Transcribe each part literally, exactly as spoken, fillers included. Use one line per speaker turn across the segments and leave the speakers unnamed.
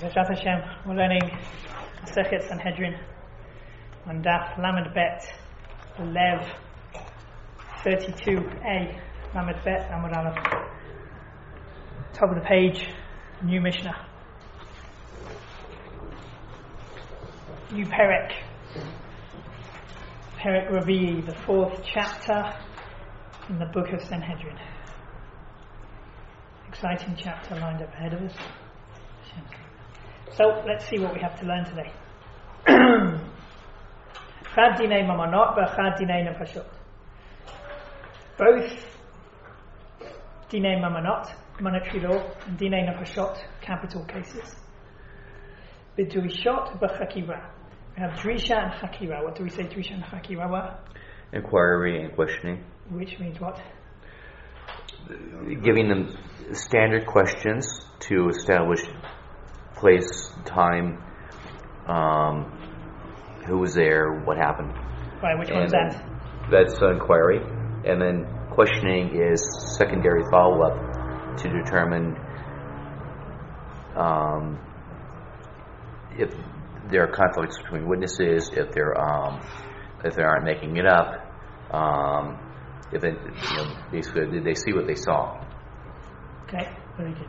B'ezrat Hashem, we're learning Masechet Sanhedrin on Daf Lamed Bet, Lev thirty-two A, Lamed Bet Amud Aleph. Top of the page, new Mishnah. New Perek. Perek Ravi, the fourth chapter in the book of Sanhedrin. Exciting chapter lined up ahead of us. So let's see what we have to learn today. Chad dinei mamonot v'chad dinei nefashot. Both dinei mamonot, monetary law, and dinei nefashot, capital cases. B'drishot v'chakira. We have drisha and chakira. What do we say drisha and chakira were?
Inquiry and questioning.
Which means what?
Giving them standard questions to establish place, time, um, who was there, what happened.
Right, which one is that?
That's uh, inquiry. And then questioning is secondary follow-up to determine um, if there are conflicts between witnesses, if they're um, if they aren't making it up, um, if it, you know, basically did they see what they saw.
Okay, very good.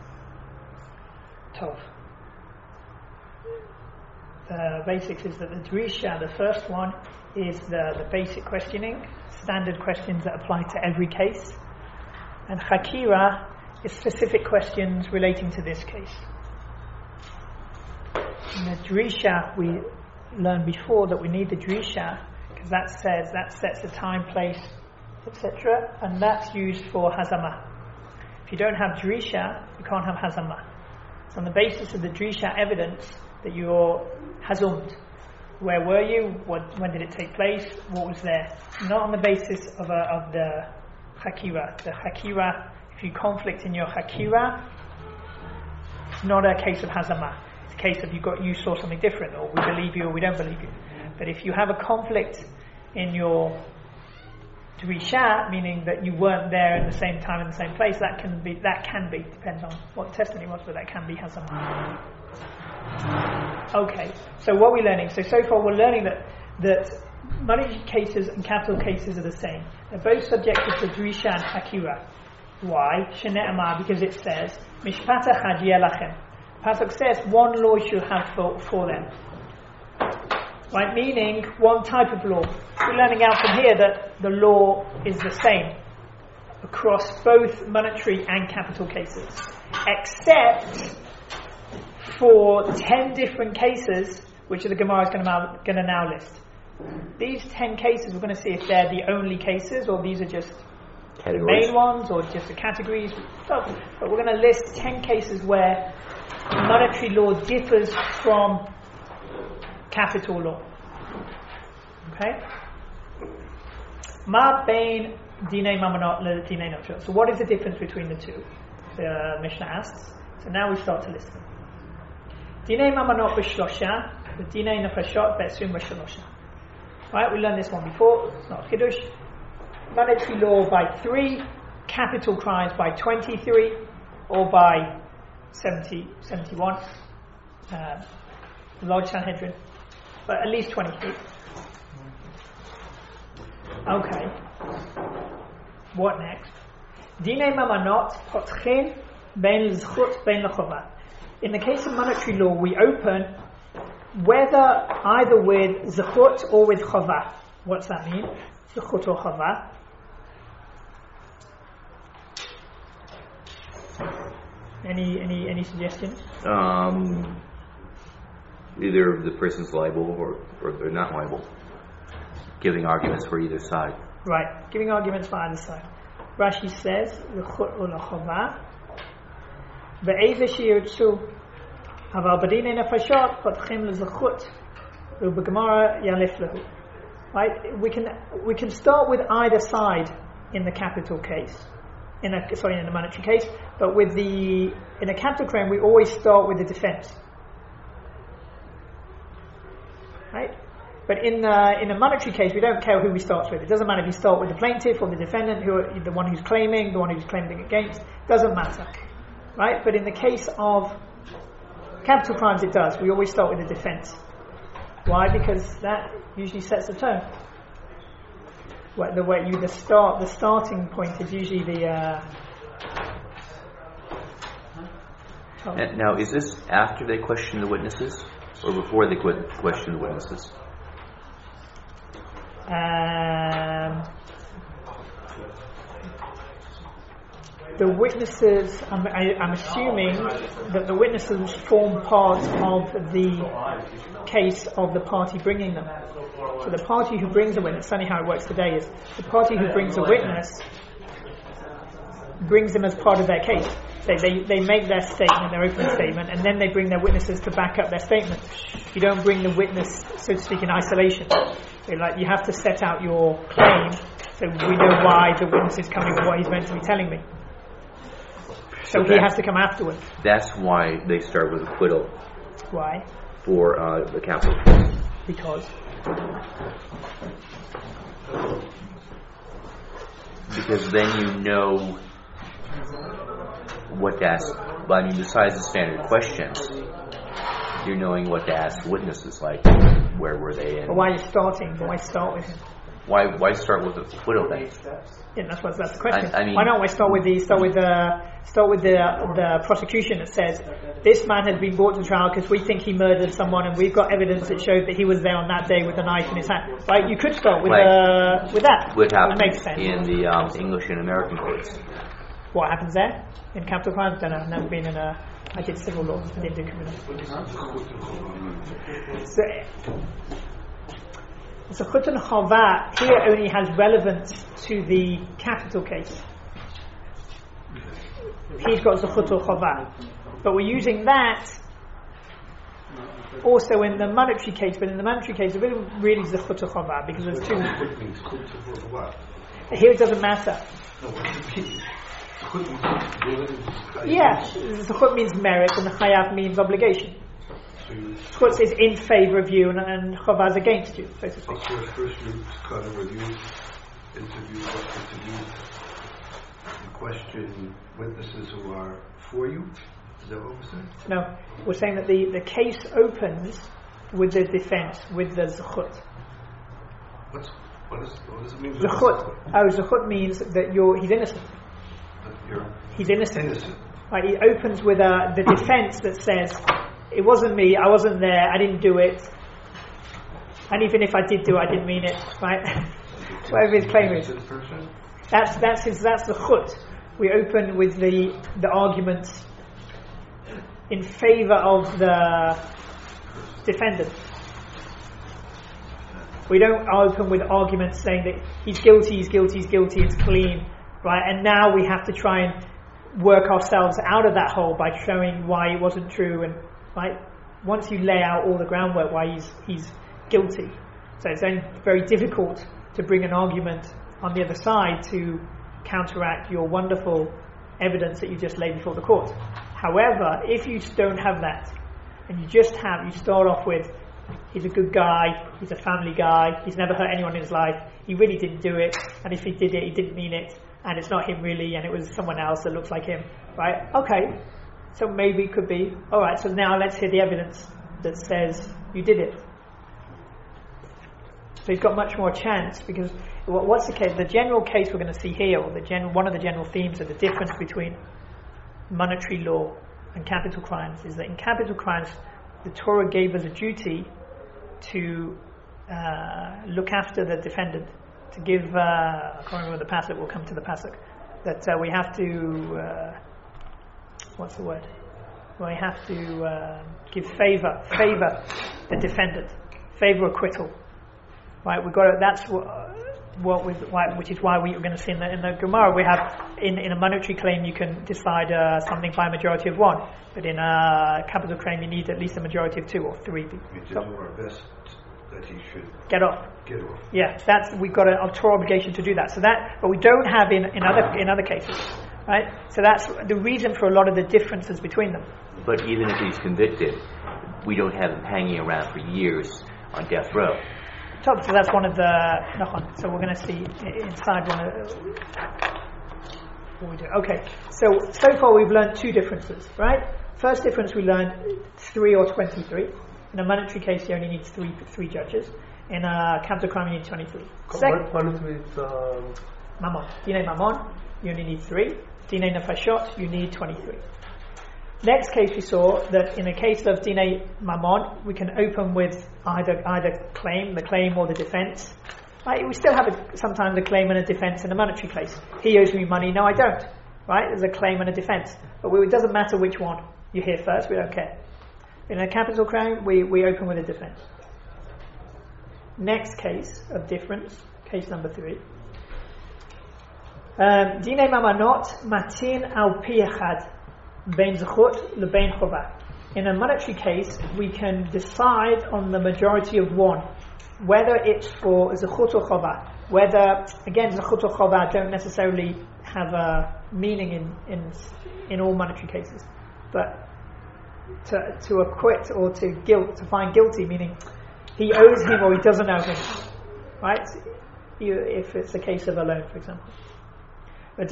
Tov. The basics is that the drisha, the first one, is the, the basic questioning, standard questions that apply to every case. And chakira is specific questions relating to this case. In the drisha, we learned before that we need the drisha because that says, that sets the time, place, et cetera, and that's used for hazama. If you don't have drisha, you can't have hazama. So on the basis of the drisha evidence that you're hazumed, where were you? What, when did it take place? What was there? Not on the basis of, a, of the chakira. The chakira, if you conflict in your chakira, it's not a case of hazama. It's a case of you got you saw something different, or we believe you or we don't believe you. But if you have a conflict in your drisha, meaning that you weren't there at the same time in the same place, that can be, that can be, depends on what the testimony was, but that can be hazama. Okay, so what are we learning? So, so far we're learning that, that monetary cases and capital cases are the same. They're both subjected to drisha and chakira. Why? Shene'amar, because it says, Mishpat echad yeh lachem. Pasuk says, one law you have for, for them. Right, meaning one type of law. We're learning out from here that the law is the same across both monetary and capital cases, except for ten different cases, which the Gemara is going to, going to now list. These ten cases, we're going to see if they're the only cases, or these are just the main ones, or just the categories. But we're going to list ten cases where monetary law differs from capital law. Okay? Ma bein dinei mamonot le dinei nefashot. So what is the difference between the two? The Mishnah asks. So now we start to list them. Dinei mamonot b'shlosha, the dinei nefashot b'esrim b'shlosha. Right, we learned this one before. It's not chiddush. Monetary law by three, capital crimes by twenty-three, or by seventy, seventy-one. Uh, large Sanhedrin, but at least twenty-three. Okay. What next? Dinei mamonot potchin ben l'zchut ben l'chova. In the case of monetary law, we open whether either with zechut or with chova. What's that mean? Zechut or chova? Any any any suggestions?
Um, either the person's liable or, or they're not liable. Giving arguments for either side.
Right, giving arguments for either side. Rashi says zechut or chova. Ve'eze sheyirtzu aval b'dinei nefashot potchim lezechut u'b'gemara yalif lehu. Right, we can we can start with either side in the capital case, in a sorry in the monetary case, but with the in a capital claim we always start with the defense. Right, but in the in a monetary case we don't care who we start with. It doesn't matter if you start with the plaintiff or the defendant, who the one who's claiming, the one who's claiming against. Doesn't matter. Right, but in the case of Capital crimes, it does. We always start with the defence. Why? Because that usually sets the tone. Well, the way you the start, the starting point is usually the. Uh, oh.
Now, is this after they question the witnesses, or before they que- question the witnesses?
Um, the witnesses, I'm, I, I'm assuming that the witnesses form part of the case of the party bringing them. So the party who brings a witness, certainly how it works today, is the party who brings a witness brings them as part of their case. They, they, they make their statement, their opening statement, and then they bring their witnesses to back up their statement. You don't bring the witness, so to speak, in isolation. So like you have to set out your claim so we know why the witness is coming and what he's meant to be telling me. So, so he has to come afterwards.
That's why they start with acquittal.
Why?
For uh, the capital.
Because?
Because then you know what to ask. But I mean, besides the standard questions, you're knowing what to ask witnesses, like where were they?
But why are you starting? Why start with him?
Why why start with the acquittal then?
Yeah, that's what that's the question.
I, I mean,
why don't we start with the start with the start with the the prosecution that says this man has been brought to trial because we think he murdered someone and we've got evidence that showed that he was there on that day with a knife in his hand. Right? You could start with
like,
uh, with that.
What happens
makes sense.
in the um, English and American courts?
What happens there in capital crimes? Don't know. I've never been in a. I did civil law. I didn't do criminal. So, so Khutun Khava here only has relevance to the capital case. He's got Zukhut Khava. But we're using that also in the monetary case, but in the monetary case it really, really is Zukhut Khava because there's two. Here it doesn't matter. Yeah, Zukhut means merit and the Khayaf means obligation. Zukhut says in favour of you and, and Khava is against you, so to speak.
So first you kind of review, interview, interview, and question witnesses who are for you. Is that what we're saying?
No, we're saying that the, the case opens with the defence, with the Zukhut.
What's, what, is, what does it mean?
Zukhut. Oh, Zukhut means that you're he's innocent.
You're
he's innocent.
innocent.
Right, he opens with uh, the defence that says, it wasn't me, I wasn't there, I didn't do it. And even if I did do it, I didn't mean it. Right? Whatever his claim is. That's that's his that's the khut. We open with the the arguments in favour of the defendant. We don't open with arguments saying that he's guilty, he's guilty, he's guilty, it's clean, right? And now we have to try and work ourselves out of that hole by showing why it wasn't true, and right. Once you lay out all the groundwork why he's he's guilty, so it's then very difficult to bring an argument on the other side to counteract your wonderful evidence that you just laid before the court. However, if you don't have that, and you just have, you start off with, he's a good guy, he's a family guy, he's never hurt anyone in his life, he really didn't do it, and if he did it, he didn't mean it, and it's not him really, and it was someone else that looks like him, right? Okay, so maybe it could be, alright, so now let's hear the evidence that says you did it. So he's got much more chance, because what's the case? The general case we're going to see here, or the gen- one of the general themes of the difference between monetary law and capital crimes, is that in capital crimes, the Torah gave us a duty to uh, look after the defendant, to give, uh, I can't remember the pasuk, we'll come to the pasuk, that uh, we have to, uh, what's the word? We have to uh, give favour, favour the defendant, favour acquittal. Right, we've got to, that's what, what we, why, which is why we are going to see in the, in the Gemara, we have, in, in a monetary claim you can decide uh, something by a majority of one, but in a capital claim you need at least a majority of two or three.
We did
so,
do our best that he should
get off.
Get off.
Yeah, that's, we've got a, a Torah obligation to do that. So that, but we don't have in, in other in other cases, right? So that's the reason for a lot of the differences between them.
But even if he's convicted, we don't have him hanging around for years on death row.
Top, so that's one of the. So we're going to see inside one of. What we do. Okay. So so far we've learned two differences, right? first difference we learned three or twenty-three. In a monetary case, you only need three three judges. In a capital crime, you need twenty-three.
Second, one is with um,
Mammon. Dinei Mammon, you only need three. Dinei Nefashot, you need twenty-three. Next case, we saw that in a case of Dinei Mammon, we can open with either either claim, the claim or the defense. Right? We still have a, sometimes a claim and a defense in a monetary case. He owes me money, no I don't. Right? There's a claim and a defense. But we, it doesn't matter which one you hear first, we don't care. In a capital crime, we, we open with a defense. Next case of difference, case number three. Dinei Mamonot matin al pi echad bein zechut lebein chova. In a monetary case, we can decide on the majority of one, whether it's for zechut or chova. Whether, again, zechut or chova don't necessarily have a meaning in, in, in all monetary cases. But to, to acquit or to guilt, to find guilty, meaning he owes him or he doesn't owe him, right? You, if it's a case of a loan, for example. But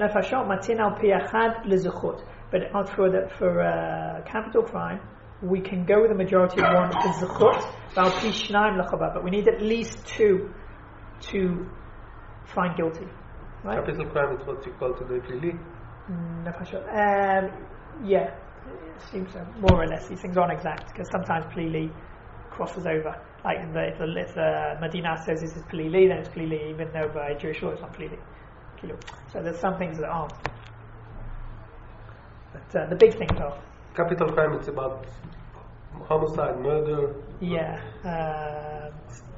for the, for uh, capital crime, we can go with the majority of one for zechut, but we need at least two to find guilty. Right?
Capital crime is what you call today plili.
Um, yeah, it seems so. More or less, these things aren't exact because sometimes plili crosses over. Like if the, if the, if the Medina says this is plili, then it's plili, even though by Jewish law it's not plili. So there's some things that aren't. But uh, the big things are.
Capital crime is about homicide, murder.
Yeah. Uh,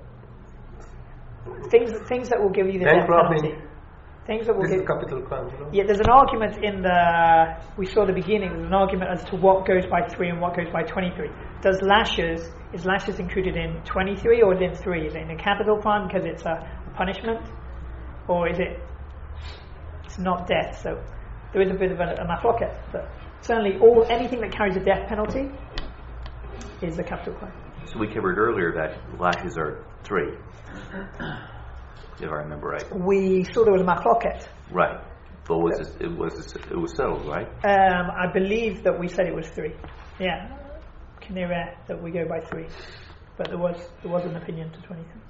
things things that will give you the
bank
death
robbing.
penalty. Things that will
This
give
is capital crime, you know?
Yeah, there's an argument in the, we saw the beginning, there's an argument as to what goes by three and what goes by twenty-three. Does lashes, is lashes included in twenty-three or in three? Is it in a capital crime because it's a, a punishment? Or is it, it's not death? So there is a bit of a, a machloket, but certainly all, anything that carries a death penalty is a capital crime.
So we covered earlier that lashes are three, if I remember right.
We saw there was a machloket.
Right. But was it, it was it was settled, right?
Um, I believe that we said it was three. Yeah, Kineret that we go by three, but there was there was an opinion to twenty-three.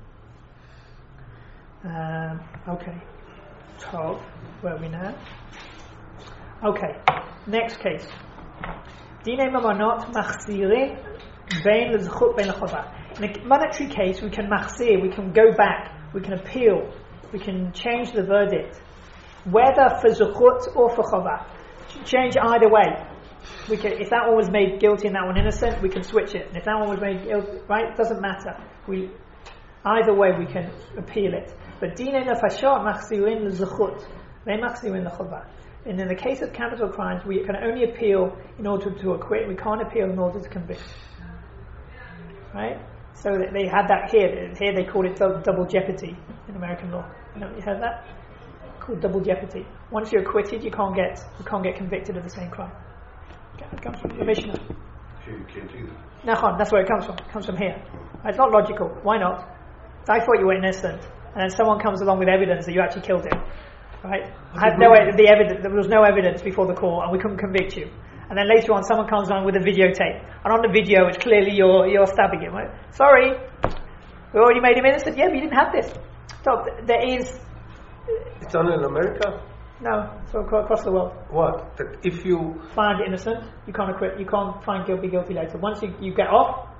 Um, okay, twelve. Where are we now? Okay, next case. Dinei mamonot machzire bein lezchut bein lechova. In a monetary case, we can machzir, we can go back, we can appeal, we can change the verdict, whether for zechut or for chova. Change either way. We can, if that one was made guilty and that one innocent, we can switch it. And if that one was made guilty, right, it doesn't matter. We either way we can appeal it. But dinei nefashot machzirin lezechut, they machzirin lechova. And in the case of capital crimes, we can only appeal in order to acquit. We can't appeal in order to convict. Right? So they had that here. Here they call it double jeopardy in American law. You know, you heard that? Called double jeopardy. Once you're acquitted, you can't get you can't get convicted of the same crime. It comes from the Mishnah.
Here you can't do that.
Nachon, that's where it comes from. It comes from here. It's not logical. Why not? I thought you were innocent, and then someone comes along with evidence that you actually killed him. Right? I had no the evidence. There was no evidence before the court, and we couldn't convict you. And then later on, someone comes along with a videotape, and on the video, it's clearly you're you're stabbing him. Right? Sorry, we already made him innocent. Yeah, but you didn't have this. So there is.
It's only in America.
No, so across the world.
What? That if you
find innocent, you can't acquit. You can't find guilty guilty later. Once you, you get off.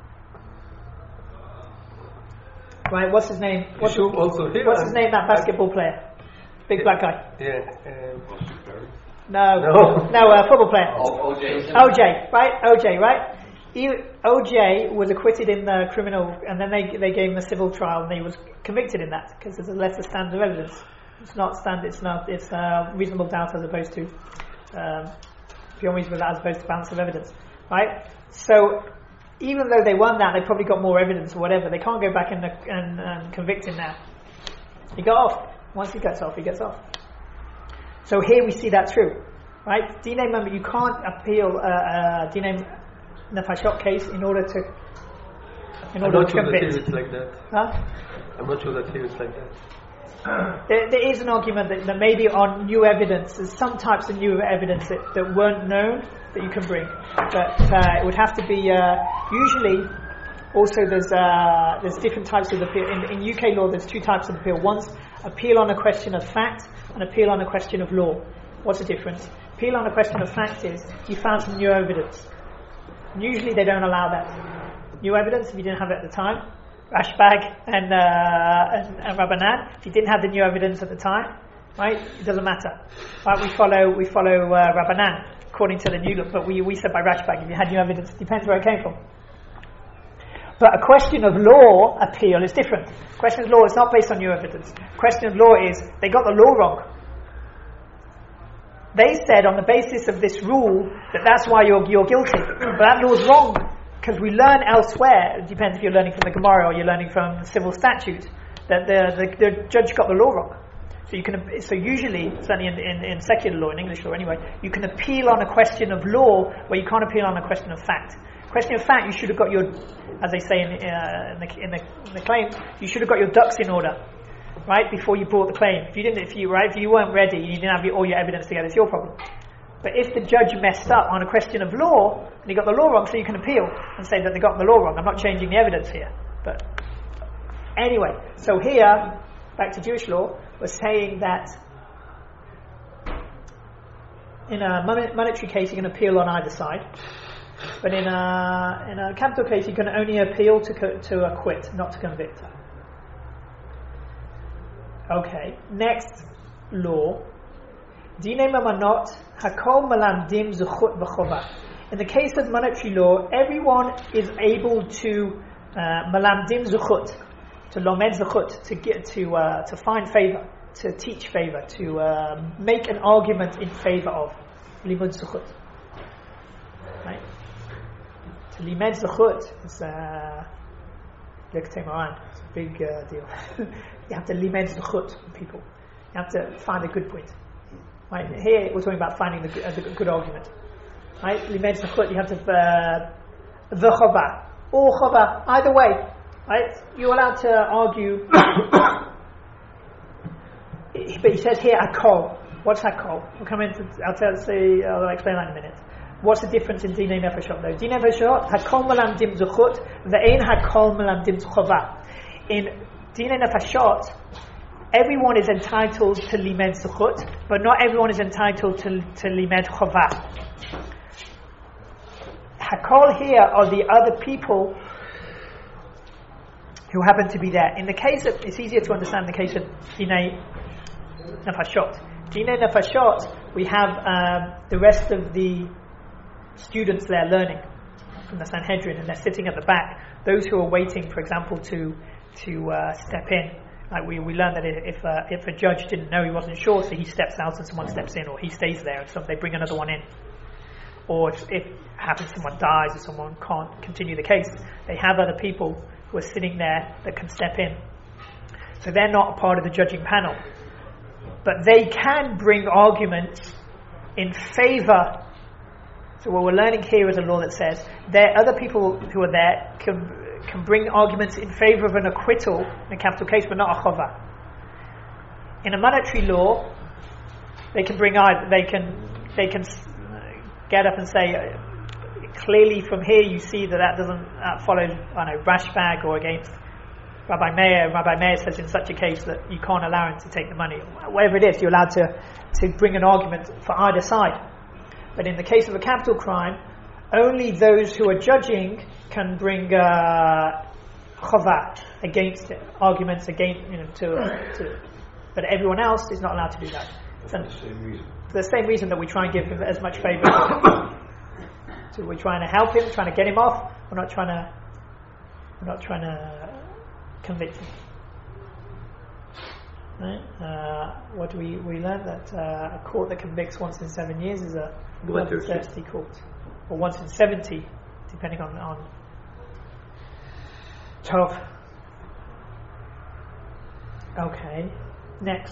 Right? What's his name? What's,
his, also here
what's his name? That basketball player, big
yeah,
black guy.
Yeah. Um,
No,
no,
no, uh, football player.
O J.
O J, right? O J, right? He, O J was acquitted in the criminal, and then they they gave him a civil trial, and he was convicted in that because there's a lesser standard of evidence. It's not standard. It's not. It's uh, reasonable doubt as opposed to um, beyond reasonable doubt as opposed to balance of evidence, right? So even though they won that, they probably got more evidence or whatever. They can't go back and and, and convict him now. He got off. Once he gets off, he gets off. So here we see that true, right? Dinei, remember, you can't appeal a uh, uh, Dinei Nefashot case in order to in order
I'm not
to
sure
convict.
that here it's like that.
Huh?
I'm not sure that here it's like that.
There, there is an argument that, that maybe on new evidence, there's some types of new evidence that, that weren't known that you can bring, but uh, it would have to be uh, usually. Also, there's uh, there's different types of appeal. In, in U K law, there's two types of appeal. One's appeal on a question of fact and appeal on a question of law. What's the difference? Appeal on a question of fact is you found some new evidence. And usually they don't allow that. New evidence, if you didn't have it at the time, Rashbag and, uh, and, and Rabbanan, if you didn't have the new evidence at the time, right, it doesn't matter. Right, we follow we follow uh, Rabbanan according to the new law, but we, we said by Rashbag, if you had new evidence, it depends where it came from. But a question of law appeal is different. Question of law is not based on new evidence. Question of law is, they got the law wrong. They said on the basis of this rule that that's why you're, you're guilty. But that law's wrong, because we learn elsewhere, it depends if you're learning from the Gemara or you're learning from civil statute, that the, the, the judge got the law wrong. So you can, so usually, certainly in, in, in secular law, in English law anyway, you can appeal on a question of law where you can't appeal on a question of fact. Question of fact, you should have got your, as they say in, uh, in, the, in, the, in the claim, you should have got your ducks in order, right, before you brought the claim. If you didn't, if you right, if you weren't ready, you didn't have your, all your evidence together, it's your problem. But if the judge messed up on a question of law and he got the law wrong, so you can appeal and say that they got the law wrong. I'm not changing the evidence here. But anyway, so here, back to Jewish law, we're saying that in a monetary case, you can appeal on either side. But in a in a capital case, you can only appeal to co- to acquit, not to convict. Okay. Next law, Dinei Mamanot Hakol Malamdim Zuchut V'Chova. In the case of monetary law, everyone is able to uh, Malamdim Zuchut, to lomed Zuchut, to get to uh, to find favor, to teach favor, to uh, make an argument in favor of limud Zuchut. Right. To limed Zuchut is uh, it's a big uh, deal. You have to limed Zuchut for people. You have to find a good point. Right. Here we're talking about finding the, uh, the good argument. Right. Limed Zuchut, you have to uh, the chova or chova, either way. Right. You're allowed to argue. But he says here akol. What's akol? We'll come into. I'll tell. Say. I'll explain that in a minute. What's the difference in Dinei Nefashot though? Dinei Nefashot, Hakol Melamdim Zuchut, Ve'ein Hakol Melamdim Chova. In Dinei Nefashot, everyone is entitled to Limed Zuchut, but not everyone is entitled to, to Limed Chova. Hakol here are the other people who happen to be there. In the case of, it's easier to understand the case of Dinei Nefashot. Dinei Nefashot, we have um, the rest of the students there learning from the Sanhedrin, and they're sitting at the back. Those who are waiting, for example, to to uh, step in. Like we we learned that if uh, if a judge didn't know, he wasn't sure, so he steps out and someone steps in, or he stays there and so they bring another one in. Or if, if happens someone dies or someone can't continue the case, they have other people who are sitting there that can step in. So they're not a part of the judging panel, but they can bring arguments in favor. So what we're learning here is a law that says there other people who are there can can bring arguments in favor of an acquittal in a capital case, but not a chova. In a monetary law, they can bring either, they can they can get up and say uh, clearly from here you see that that doesn't that follows I don't know Rashbag or against Rabbi Meir. Rabbi Meir says in such a case that you can't allow him to take the money. Whatever it is, you're allowed to to bring an argument for either side. But in the case of a capital crime, only those who are judging can bring uh, chova against it, arguments against, you know, to, to. But everyone else is not allowed to do that.
For the same reason.
For the same reason that we try and give him as much favour. So we're trying to help him, trying to get him off. We're not trying to. We're not trying to convict him. Right? Uh, what do we we learned that uh, a court that convicts once in seven years is a bloodthirsty court, or once in seventy, depending on on. Tov. Okay. Next.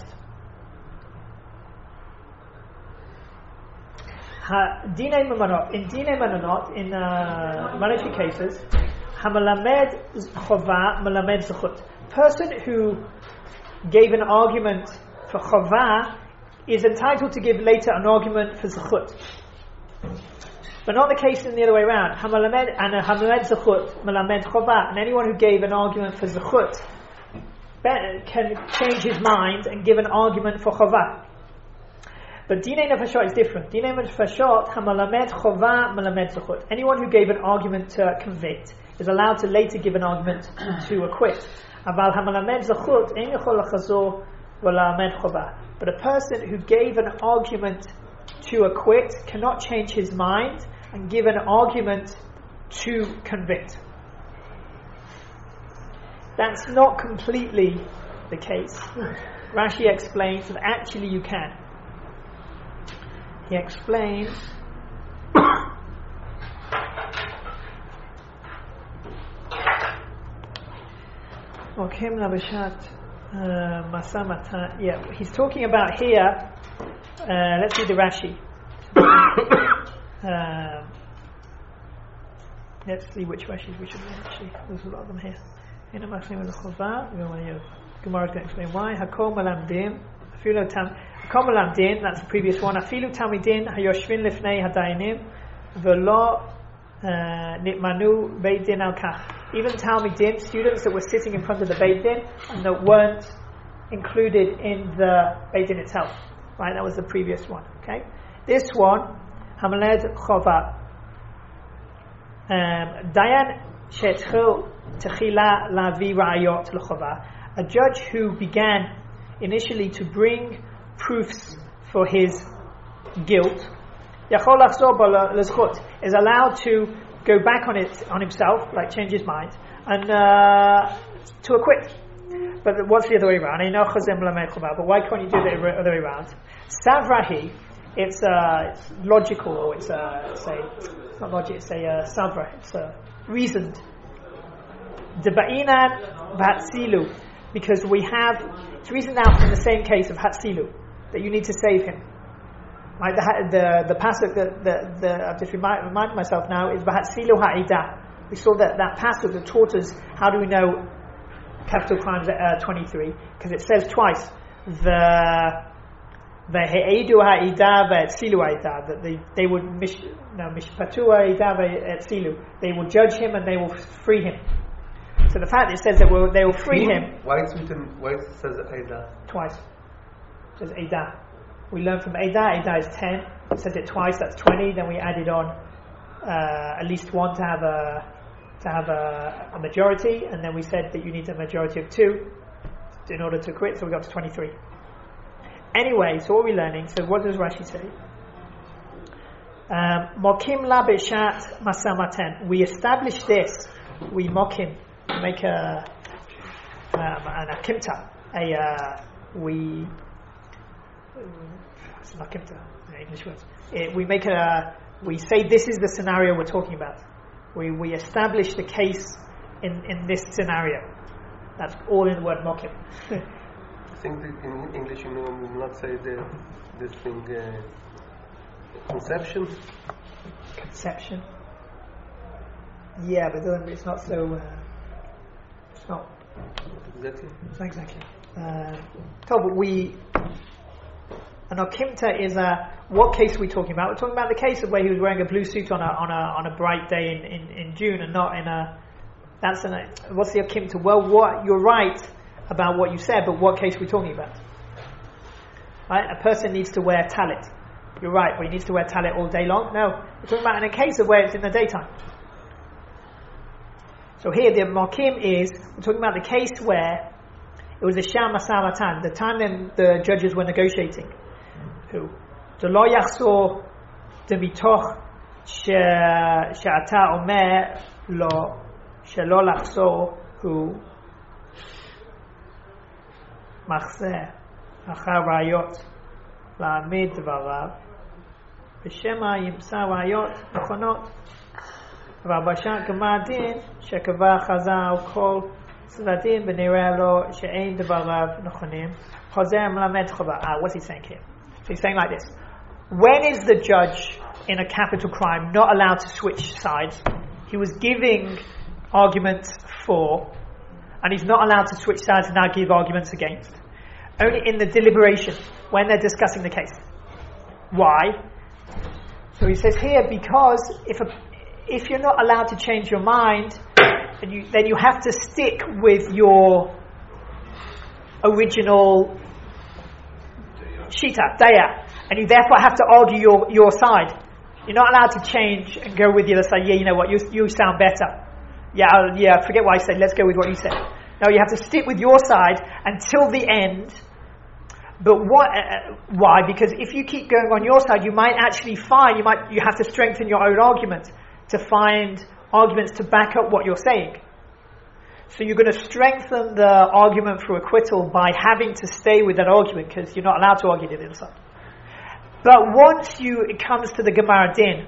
Ha, Dinei Mamanot. In Dinei Mamanot, in uh, monetary cases, Hamalamed Chova Malamed Zuchut. Person who gave an argument for Chova is entitled to give later an argument for Zuchut. But not the case in the other way around. Hamalamed and a hamalamed zechut, malamed chova, and anyone who gave an argument for zechut can change his mind and give an argument for chova. But dinei nefashot is different. Dinei nefashot, hamalamed chova, malamed zechut. Anyone who gave an argument to convict is allowed to later give an argument to acquit. Aval hamalamed zechut ein yachol lachazor v'lamed chova. But a person who gave an argument to acquit cannot change his mind and give an argument to convict. That's not completely the case. Rashi explains that actually you can. He explains Okay, yeah, he's talking about here. Uh, let's read the Rashi. um, let's see which Rashis we should read. Actually, there's a lot of them here. In the Gemara is going to explain why. Hakom alamdim, afilu tam. Hakom alamdim. That's the previous one. Afilu tamidin hayoshvin lifnei hadayanim velo nitmanu beit din al kach. Even Talmidim, students that were sitting in front of the Beit Din and that weren't included in the Beit Din itself. Right, that was the previous one. Okay, this one, Hamaled Chova. Dayan Shetchil Techila Lavi Rayot L'Chova. A judge who began initially to bring proofs for his guilt, Yachol Lachzor L'Zchut, is allowed to go back on it on himself, like change his mind, and uh, to acquit. But what's the other way around? But why can't you do the other way around? Savrahi, it's, uh, it's logical, or it's uh, say it's not logic. It's a uh, savra. It's uh, reasoned. Debainan v'hatzilu, because we have it's reasoned out in the same case of hatzilu that you need to save him. Right, the the, the pasuk that the, the I've just remind, reminded myself now is Bahatzilu Ha'ida. We saw that that pasuk that taught us how do we know capital crimes at uh, twenty-three, because it says twice the the He'edu Ha'ida V'Etzilu Ha'ida, that they they would mish no Mishpatu Ha'ida V'Etzilu, they will judge him and they will free him. So the fact it says that will, they will free him.
Why it's written? Why it says Ha'ida
twice? It says Ha'ida. We learn from Eidah, Eidah is ten. It says it twice, that's twenty. Then we added on uh, at least one to have a to have a, a majority, and then we said that you need a majority of two in order to quit. So we got to twenty-three. Anyway, so what are we learning? So what does Rashi say? Mokim la b'shat masamaten. We establish this. We mock him. Make a um, an akimta. A uh, we. It's not English words. It, we make a. We say this is the scenario we're talking about. We we establish the case in, in this scenario. That's all in the word mokim.
I think that in English you know we will not say the this thing uh, conception.
Conception. Yeah, but then it's not so. Uh, it's not.
Exactly.
It's not exactly. Uh, so, but we. An okimta is a. What case are we talking about? We're talking about the case of where he was wearing a blue suit on a on a on a bright day in, in, in June, and not in a. That's an. What's the okimta? Well, what you're right about what you said, but what case are we talking about? Right, a person needs to wear talit. You're right, but he needs to wear talit all day long. No, we're talking about in a case of where it's in the daytime. So here the mokim is we're talking about the case where it was a sham masamatan, the time when the judges were negotiating. Who? The lo yachzor demitoch she'ata omer lo shelo lachzor hu machzeh achar rayot la'amid dvarav v'shema yimsa rayot nechonot v'abashan gmar din shekava chazal kol tzaddim v'nireh lo she'ein dvarav nechonim chozer melamed chova. Ah, what's he saying here? So he's saying like this: when is the judge in a capital crime not allowed to switch sides? He was giving arguments for, and he's not allowed to switch sides and now give arguments against. Only in the deliberation, when they're discussing the case. Why? So he says here, because if a, if you're not allowed to change your mind, then you, then you have to stick with your original shita, daya, and you therefore have to argue your, your side. You're not allowed to change and go with the other side. Yeah, you know what, you you sound better. Yeah, I'll, yeah, forget what I said, let's go with what you said. No, you have to stick with your side until the end. But what, uh, why? Because if you keep going on your side, you might actually find, you might, you have to strengthen your own argument to find arguments to back up what you're saying. So you're going to strengthen the argument for acquittal by having to stay with that argument, because you're not allowed to argue the other side. But once you, it comes to the Gemara Din,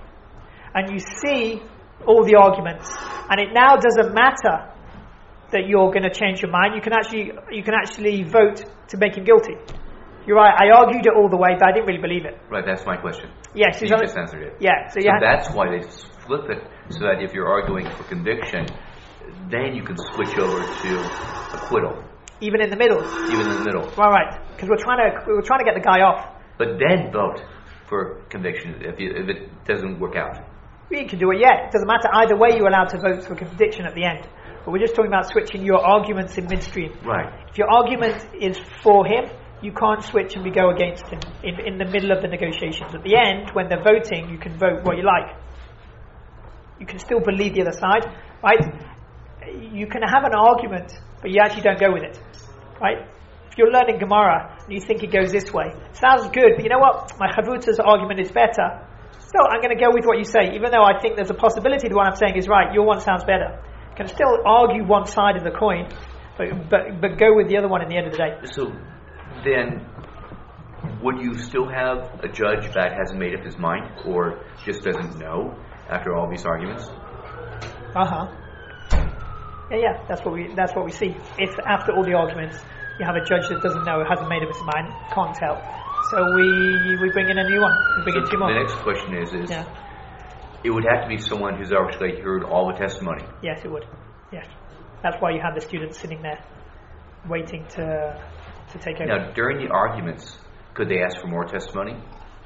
and you see all the arguments, and it now doesn't matter that you're going to change your mind, you can actually you can actually vote to make him guilty. You're right, I argued it all the way, but I didn't really believe it.
Right, that's my question.
Yes,
you just answered it.
Yeah, so,
so
yeah.
that's why they flip it, so that if you're arguing for conviction, then you can switch over to acquittal.
Even in the middle.
Even in the middle.
Right, right. Because we're trying to we're trying to get the guy off.
But then vote for conviction if you, if it doesn't work out.
You can do it yet. It doesn't matter. Either way, you're allowed to vote for conviction at the end. But we're just talking about switching your arguments in midstream.
Right.
If your argument is for him, you can't switch and we go against him in, in the middle of the negotiations. At the end, when they're voting, you can vote what you like. You can still believe the other side, right? You can have an argument, but you actually don't go with it, right? If you're learning Gemara and you think it goes this way, sounds good, but you know what? My Chavuta's argument is better. So I'm going to go with what you say, even though I think there's a possibility that what I'm saying is right. Your one sounds better. You can still argue one side of the coin, but, but but go with the other one in the end of the day.
So then, would you still have a judge that hasn't made up his mind or just doesn't know after all these arguments?
Uh huh. Yeah, yeah. That's what we that's what we see. If after all the arguments, you have a judge that doesn't know, hasn't made up his mind, can't tell. So we we bring in a new one. We bring
so
in two more.
The next question is, is
yeah.
it would have to be someone who's actually heard all the testimony.
Yes, it would. Yes. That's why you have the students sitting there waiting to to take over.
Now, during the arguments, could they ask for more testimony?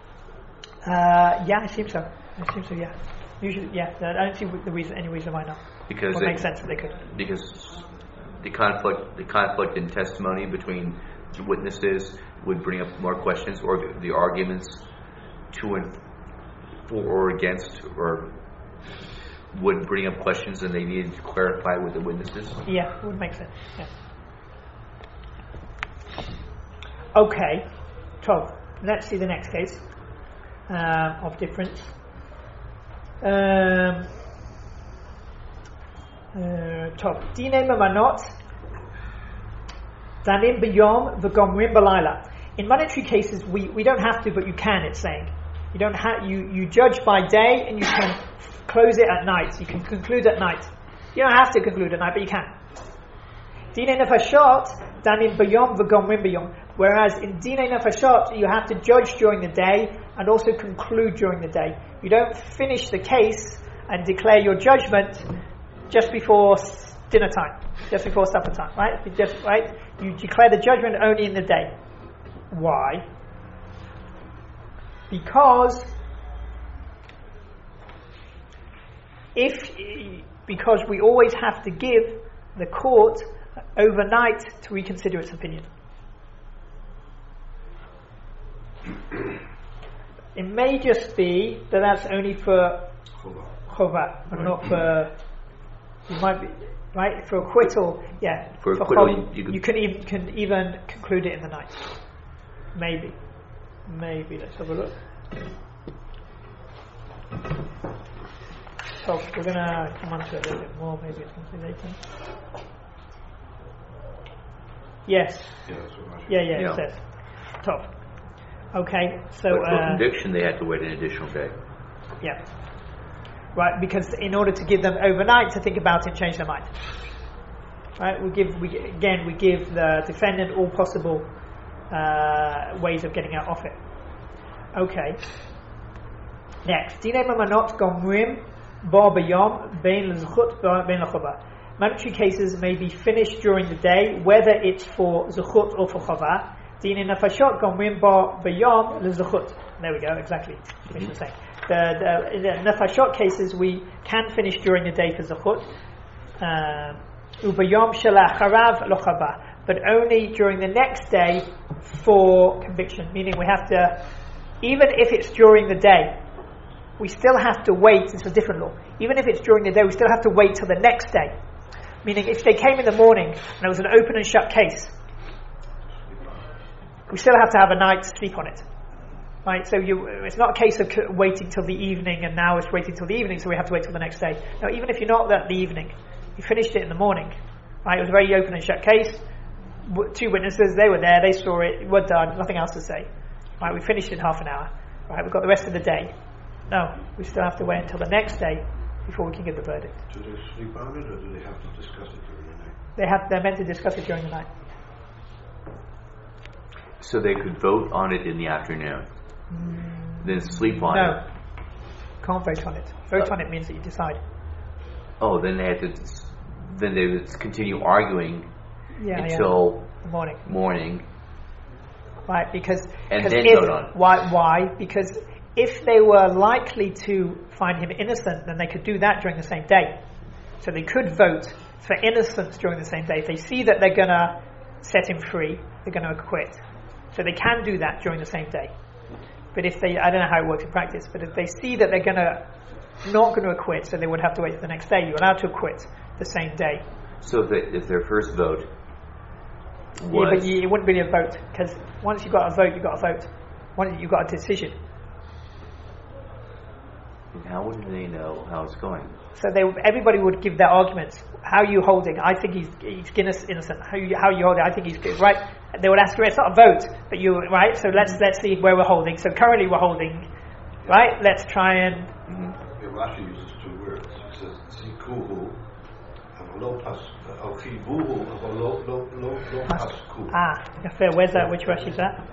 Uh, yeah, I seem so. I seem so, yeah. Usually, yeah. I don't see the reason, any reason why not.
Because
it
they,
makes sense that they could.
Because the conflict, the conflict in testimony between the witnesses would bring up more questions, or the, the arguments to and for or against, or would bring up questions, and they needed to clarify with the witnesses.
Yeah, it would make sense. Yeah. Okay, so let's see the next case uh, of difference. Um, טוב, דיני ממנות דנים ביום וגומרים בלילה. In monetary cases, we, we don't have to, but you can, it's saying. You don't have, you, you judge by day and you can close it at night. You can conclude at night. You don't have to conclude at night, but you can. Dinei nefashot danim b'yom v'gomrim b'yom. Whereas in dinei nefashot, you have to judge during the day and also conclude during the day. You don't finish the case and declare your judgment just before dinner time, just before supper time, right? You just right. You declare the judgment only in the day. Why? Because if because we always have to give the court overnight to reconsider its opinion. It may just be that that's only for chova, but not for. You might be right for acquittal. Yeah,
for, for acquittal, chova, you,
you can even can even conclude it in the night. Maybe, maybe. Let's have a look. So we're gonna come on to it a little bit more. Maybe it's going to be later. Yes.
Yeah, that's what
yeah, yeah,
yeah.
It says. Top. Okay, so
but for
uh,
conviction, they had to wait an additional day.
Yeah. Right, because in order to give them overnight to think about it, change their mind. Right, we give we again we give the defendant all possible uh, ways of getting out of it. Okay. Next, dinei mamanot gomrim ba b'yom bein l'zuchut bein l'chova. Mandatory cases may be finished during the day, whether it's for zuchut or for chova. Dinei nefashot gomrim ba b'yom l'zuchut. There we go, exactly. It's the same. the, the, in the nefashot cases, we can finish during the day for zechut. Ubayom shelacharav lo chava, but only during the next day for conviction. Meaning we have to, even if it's during the day, we still have to wait. It's a different law. Even if it's during the day, we still have to wait till the next day. Meaning, if they came in the morning and it was an open and shut case, we still have to have a night to sleep on it. Right, so you, it's not a case of waiting till the evening, and now it's waiting till the evening, so we have to wait till the next day. Now, even if you're not at the evening, you finished it in the morning. Right, it was a very open and shut case. Two witnesses, they were there, they saw it, we're done, nothing else to say. Right, we finished in half an hour. Right, we've got the rest of the day. No, we still have to wait until the next day before we can give the verdict.
Do they sleep on it, or do they have to discuss it during the night?
They have, they're meant to discuss it during the night.
So they could vote on it in the afternoon, mm. then sleep on
no.
it.
No, can't vote on it. Vote uh, on it means that you decide.
Oh, then they had to. Then they would continue arguing
yeah,
until
yeah. the morning.
Morning.
Right, because
and
because
then
if,
vote on it.
Why? Why? Because if they were likely to find him innocent, then they could do that during the same day. So they could vote for innocence during the same day. If they see that they're going to set him free, they're going to acquit. So they can do that during the same day. But if they, I don't know how it works in practice, but if they see that they're going to not going to acquit, so they would have to wait till the next day, you're allowed to acquit the same day.
So if, they, if their first vote was...
Yeah, but you, it wouldn't be a vote, because once you've got a vote, you've got a vote. Once you've got a decision.
And how would they know how it's going?
So they, everybody would give their arguments. How are you holding? I think he's, he's innocent. How you, how are you holding? I think he's good. Right? They would ask you, it's not a vote, but you, right? So let's let's see where we're holding. So currently we're holding, right? Let's try and...
Mm-hmm. Yeah, Rashi uses two words. He says, Zikuhu, lo pas, al chibuhu, lo lo lo lo pasku.
Ah, fair. Where's that? Which Rashi is that?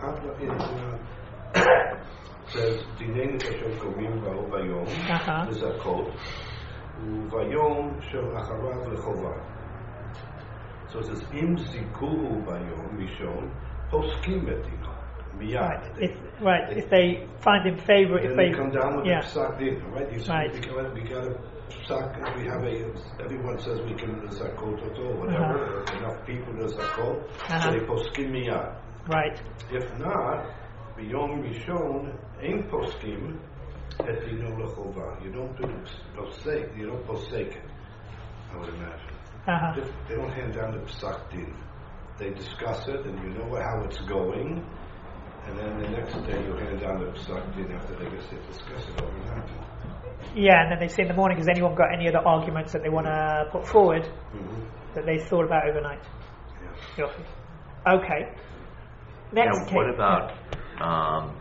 It says, Dinei nefashot gomim ba'o bayom, lezakot, u'vayom shel acharav lechova. So it says, im zikuhu bayom mishon, poskim etino.
Right. If, right. If they find him favor, if they,
they come down with
yeah.
the psak din, right? You see,
right.
We got, we got a psak. We have a. Everyone says we can zakot or whatever. Uh-huh. Enough people to zakot, uh-huh. So they poskim miyad.
Right.
If not, biyom rishon ein poskim etino lechova. You don't do posek. You don't posek it. I would imagine.
Uh-huh.
They don't hand down the psak din. They discuss it, and you know how it's going. And then the next day you hand down the psak din after they get to discuss it overnight.
Yeah, and then they say in the morning, has anyone got any other arguments that they want to put forward mm-hmm. that they thought about overnight?
Yeah.
Okay. Next
now,
case.
what about um,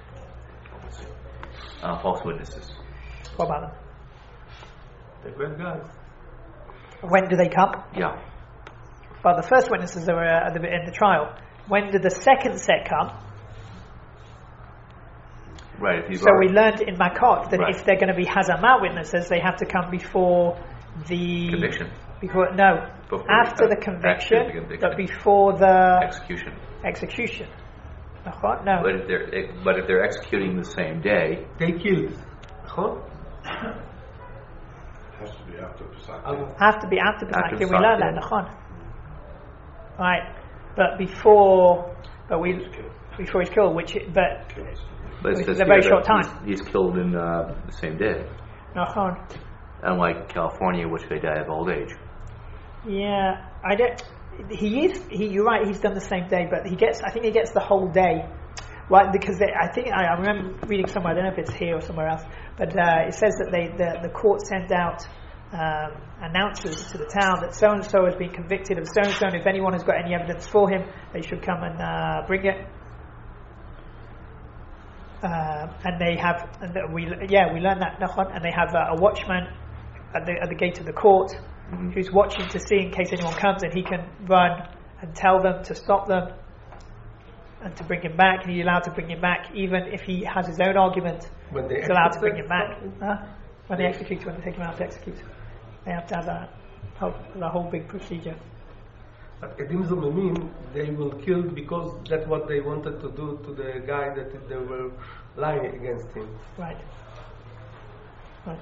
uh, false witnesses?
What about them?
They're great guys.
When do they come?
Yeah.
Well, the first witnesses are uh, at the, in the trial. When did the second set come?
Right. If
so we learned in Makot that right. if they're going to be Hazamah witnesses, they have to come before the
conviction.
Before no, before after the, the, conviction, the conviction, but before the
execution.
Execution. No.
But if they're but if they're executing the same day,
they killed.
Has to be after Pesach.
Have to be after Pesach. We learned that. Nachon. Right, but before, but we before he's killed, which but.
But
which is a very short time.
He's, he's killed in uh, the same day.
Nachon.
Unlike California, which they die of old age.
Yeah, I don't. He is. He, you're right. He's done the same day, but he gets. I think he gets the whole day. Right, because they, I think I, I remember reading somewhere. I don't know if it's here or somewhere else, but uh, it says that they the, the court sent out um, announcers to the town that so and so has been convicted of so and so, and if anyone has got any evidence for him, they should come and uh, bring it. Uh, and they have, and we yeah, we learned that Nachon, and they have uh, a watchman at the at the gate of the court mm-hmm. who's watching to see in case anyone comes, and he can run and tell them to stop them and to bring him back. And he's allowed to bring him back, even if he has his own argument.
When they
he's allowed to bring him back. Huh? When they execute, when they take him out to execute, they have to have a whole, the whole big procedure.
But Edim Zomemim, they will kill because that's what they wanted to do to the guy that they were lying against him.
Right. Right.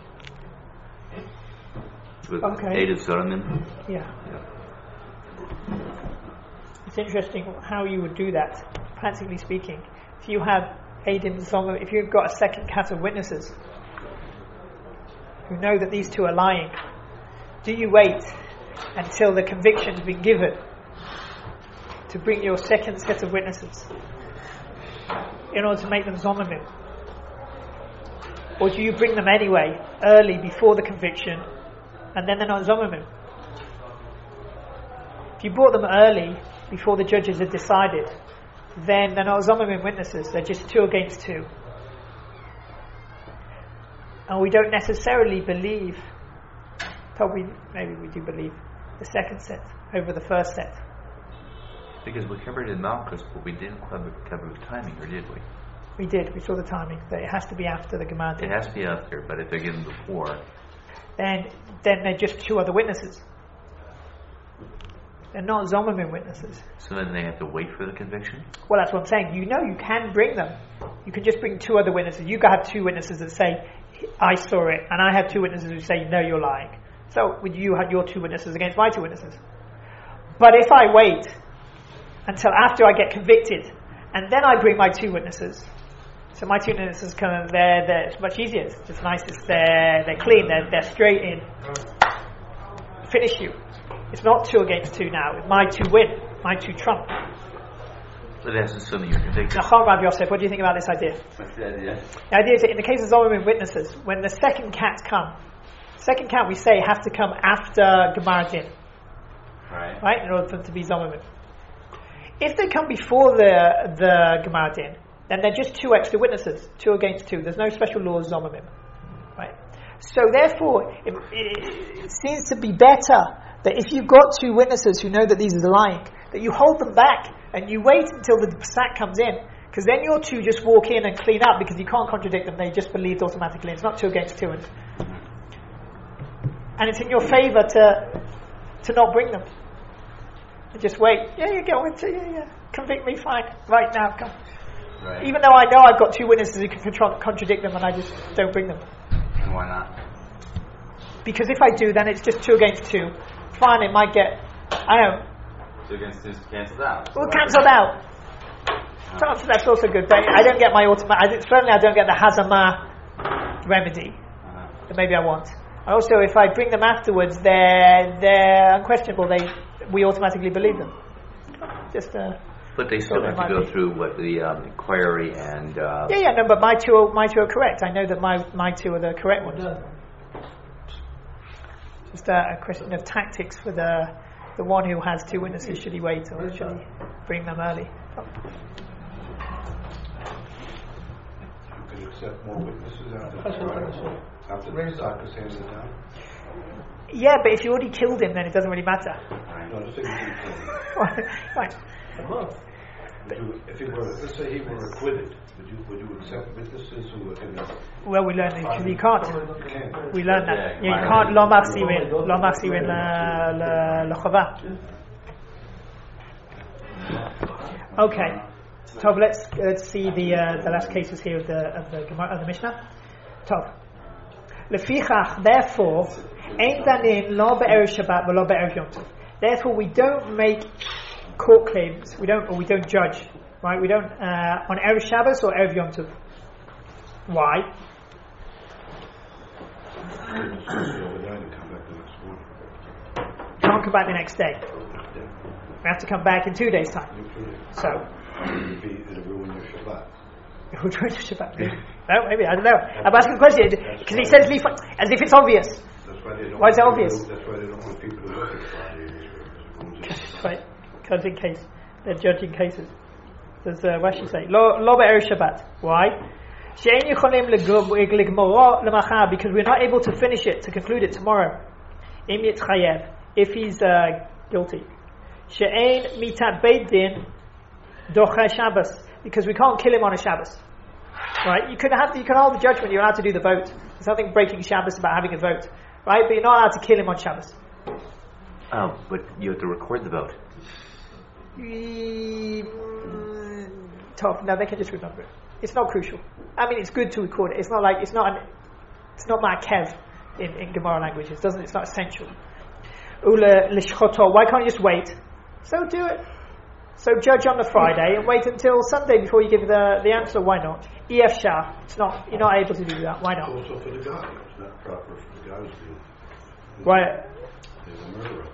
With
Okay.
Eid Zolomim.
Yeah.
Yeah.
It's interesting how you would do that, practically speaking. If you have Eidim Zolomim, if you've got a second cat of witnesses who know that these two are lying, do you wait until the conviction's been given to bring your second set of witnesses in order to make them Zomimim? Or do you bring them anyway, early, before the conviction, and then they're not Zomimim? If you brought them early, before the judges had decided, then they're not Zomimim witnesses, they're just two against two. And we don't necessarily believe, probably, maybe we do believe, the second set over the first set.
Because we covered in Malchus, but we didn't cover, cover the timing, or did we?
We did, we saw the timing, that it has to be after the Gemara.
It has to be after, but if they're given before,
then then they're just two other witnesses. They're not Zomimim witnesses.
so then they have to wait for the conviction?
Well, that's what I'm saying. You know you can bring them. You can just bring two other witnesses. You can have two witnesses that say, I saw it, and I have two witnesses who say, no, you're lying. So would you have your two witnesses against my two witnesses? But if I wait until after I get convicted, and then I bring my two witnesses, so my two witnesses kind of, they're, they're it's much easier. It's just nice. It's, they're, they're clean. They're, they're straight in. Finish you. It's not two against two now. My two win. My two trump.
But that's assuming you're convicted.
Now, Rabbi Yosef, what do you think about this idea?
What's the idea?
The idea is that in the case of Zomimim witnesses, when the second cat come, second cat we say has to come after Gemara Din,
Right.
right? In order for them to be Zomimim. If they come before the the Gemara Din, then they're just two extra witnesses, two against two. There's no special law of Zomimim, right? So therefore, it, it, it seems to be better that if you've got two witnesses who know that these are lying, that you hold them back and you wait until the sack comes in, because then your two just walk in and clean up because you can't contradict them. They just believed automatically. It's not two against two, and, and it's in your favour to to not bring them. And just wait. Yeah, you go into yeah, yeah. Convict me, fine. Right now, come.
Right.
Even though I know I've got two witnesses who can contra- contradict them, and I just don't bring them.
And why not?
Because if I do, then it's just two against two. Fine, it might get, I don't know.
Two against two cancels out.
Well, cancelled out. So that's also good. But I don't get my automatic. Certainly, I don't get the Hazama remedy
Uh-huh.
that maybe I want. And also, if I bring them afterwards, they're they're unquestionable. They we automatically believe them. Just uh,
But they still
Well,
have
it
to
might
go
be.
through what the um, inquiry and. Uh,
yeah, yeah. No, but my two are, my two are correct. I know that my my two are the correct ones. Just uh, a question of tactics for the the one who has two witnesses. Should he wait or should he bring them early?
You can accept more witnesses after the trial, after the Saka sends it down.
Yeah, but if you already killed him, then it doesn't really matter.
No, let's say you didn't kill him.
Right.
Would you, if he were, let's say he were acquitted, would you would you accept witnesses who were convicted?
Well, we learned that you can't.
You can't.
We learned that. Yeah, you can't. Lo machzirin, lo machzirin le chava. Okay. So let's let's see the uh, the last cases here of the of the Gemara, of the Mishnah. Tov. Lefichach, therefore, ein danin lo be'erev Shabbat v'lo be'erev Yom Tov. Therefore, we don't make court claims. We don't, or we don't judge. Right? We don't uh, on erev Shabbos or erev Yom Tov. Why? Can't come back the next day. We have to come back in two days' time. So.
It'll ruin your Shabbat.
It would ruin your Shabbat. No, maybe I don't know. I'm asking a question because he says leaf as if it's obvious.
That's why they don't.
Why is it obvious?
That's why they don't want people to look at Friday.
Right, judging case. They're judging cases. Does uh, Rashi say lo lo be'erev Shabbat? Why? She'ein yicholim legmoro lemachar, because we're not able to finish it, to conclude it tomorrow. Im yitchayev, if he's uh, guilty. She'ein mitat beit din docha Shabbos, because we can't kill him on a Shabbos. Right? You can have you can hold the judgment. You're allowed to do the vote. There's nothing breaking Shabbos about having a vote, right? But you're not allowed to kill him on Shabbos.
Oh, but you have to record the vote.
Tough. No, they can just remember it. It's not crucial. I mean, it's good to record it. It's not like it's not. An, It's not ma'akev in, in Gemara language. It doesn't. It's not essential. Ule lishchoto. Why can't you just wait? So do it. So judge on the Friday and wait until Sunday before you give the the answer. Why not? E F shah. It's not. You're not able to do that. Why not?
Also for the guy. It's not proper for the guy who's being.
Why?
He's a murderer.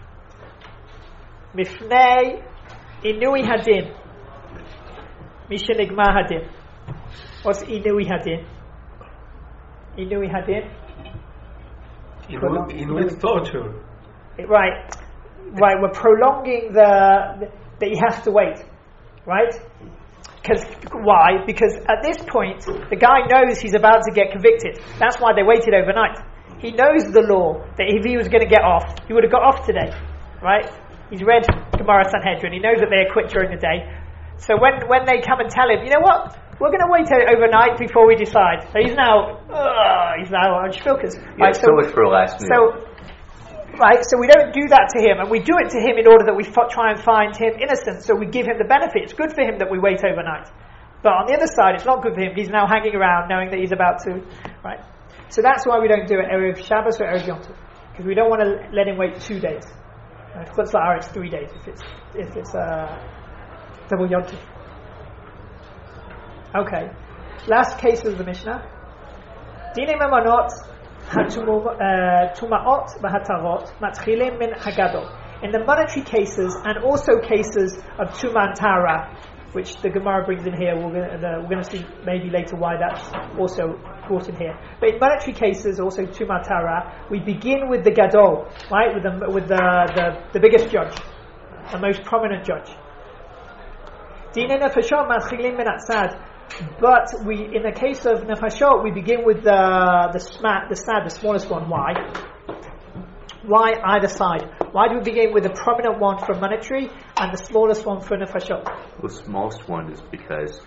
Mifnei inui hadin. Mishenigma hadin. What's inui hadin? Inui hadin.
Inui, Inuit torture.
Right, right. We're prolonging the, the that he has to wait, right? Because why? Because at this point, the guy knows he's about to get convicted. That's why they waited overnight. He knows the law that if he was going to get off, he would have got off today, right? He's read Gemara Sanhedrin. He knows that they acquit during the day. So when when they come and tell him, you know what? We're going to wait overnight before we decide. So he's now, uh, he's now on shvilkas.
Yeah, right, so, so much for a last minute.
So, right, so we don't do that to him, and we do it to him in order that we f- try and find him innocent, so we give him the benefit. It's good for him that we wait overnight. But on the other side, it's not good for him. He's now hanging around knowing that he's about to, right? So that's why we don't do it Erev Shabbos or Erev Yom Tov, because we don't want to let him wait two days. Chutz la'aretz, it's three days if it's, if it's uh, double Yom Tov. Okay, last case of the Mishnah. Dine memanot tumaot v'hatarot matchilim min hagadol. In the monetary cases and also cases of tuma and tara, which the Gemara brings in here, we're going to, we're going to see maybe later why that's also brought in here. But in monetary cases, also tuma and tara, we begin with the gadol, right, with the with the the, the biggest judge, the most prominent judge. Dine nefashot matchilim min atzad. But we, in the case of nefashot, we begin with the the smat, the sad, the smallest one. Why? Why either side? Why do we begin with the prominent one for monetary and the smallest one for nefashot?
The smallest one is because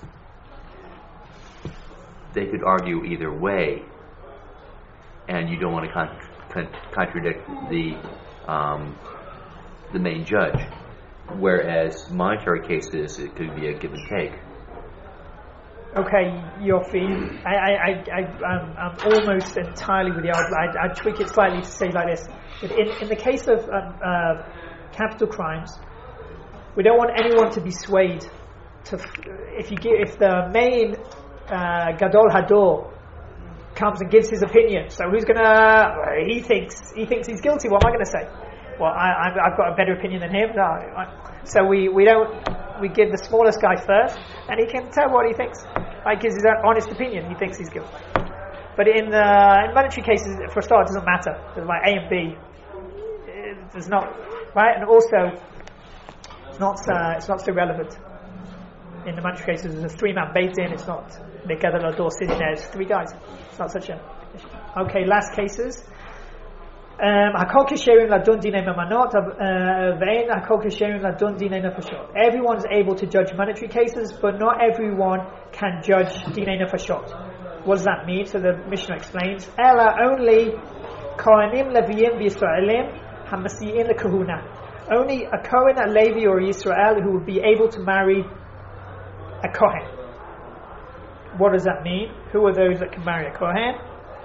they could argue either way, and you don't want to con- con- contradict the um, the main judge. Whereas monetary cases, it could be a give and take.
Okay, Yofi, I, I, I, I, I'm, I'm almost entirely with you. I'd, I'd tweak it slightly to say like this. In, in the case of um, uh, capital crimes, we don't want anyone to be swayed. To if you give, if the main uh, Gadol Hador comes and gives his opinion, so who's gonna? He thinks he thinks he's guilty. What am I going to say? Well, I, I've, I've got a better opinion than him. No, I, so we, we don't. We give the smallest guy first, and he can tell what he thinks. He gives his honest opinion. He thinks he's guilty. But in the in monetary cases, for a start, it doesn't matter. There's like A and B. There's not right, and also it's not uh, it's not so relevant. In the monetary cases, there's a three-man beit din. It's not the gadol hador sitting there. It's three guys. It's not such a issue. Okay, last cases. Hakol kesherim ladun dinei memanot, ve'en hakol kesherim ladun dinei nefashot. Everyone is able to judge monetary cases, but not everyone can judge dinei nefashot. What does that mean? So the Mishnah explains: Ela only kohanim leviyim v'Yisraelim hamasiyin lekahuna. Only a Kohen, a Levi, or a Yisrael who would be able to marry a Kohen. What does that mean? Who are those that can marry a Kohen?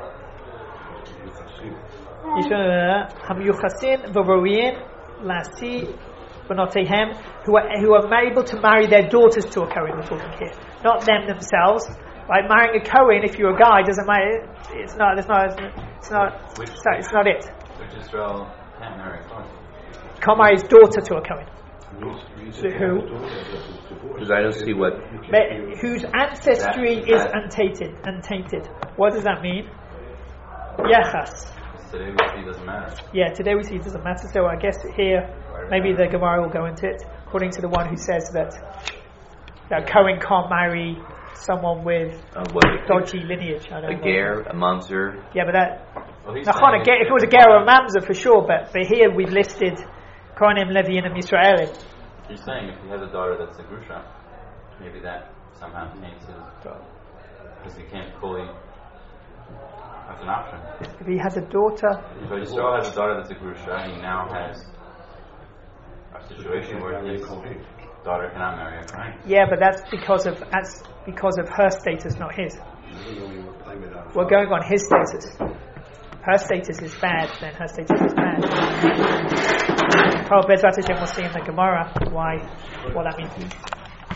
Hamyuchasin v'royin lasi v'notehem, who are who are able to marry their daughters to a Kohen. We're talking here, not them themselves. Like marrying a Kohen, if you're a guy, doesn't matter. It's not. It's not. It's not. Which, sorry, it's not it.
Which Israel can't marry a Kohen?
Can't marry his daughter to a Kohen. So who?
Because I don't see what.
But whose ancestry that, is that. untainted. Untainted. What does that mean? Yachas.
Today we see it doesn't matter.
Yeah, today we see it doesn't matter. So I guess here, maybe the Gemara will go into it, according to the one who says that that Kohen can't marry someone with
uh, what,
dodgy lineage. I don't
a
know.
ger, a mamzer.
Yeah, but that.
Well,
no, a ger, if it was a ger or a mamzer for sure, but but here we've listed Kohanim, Leviim, and Yisraelim.
You're saying if he has a daughter that's a grusha, maybe that somehow taints his because he can't fully. That's an option.
If he has a daughter...
If Yisrael has a daughter that's a grusha, he now has a situation where his daughter cannot marry a Kohen.
Yeah, but that's because of that's because of her status, not his. We're going on his status. Her status is bad, then her status is bad. Oh, Bezrat Hashem, we'll see in the Gemara why, what that means.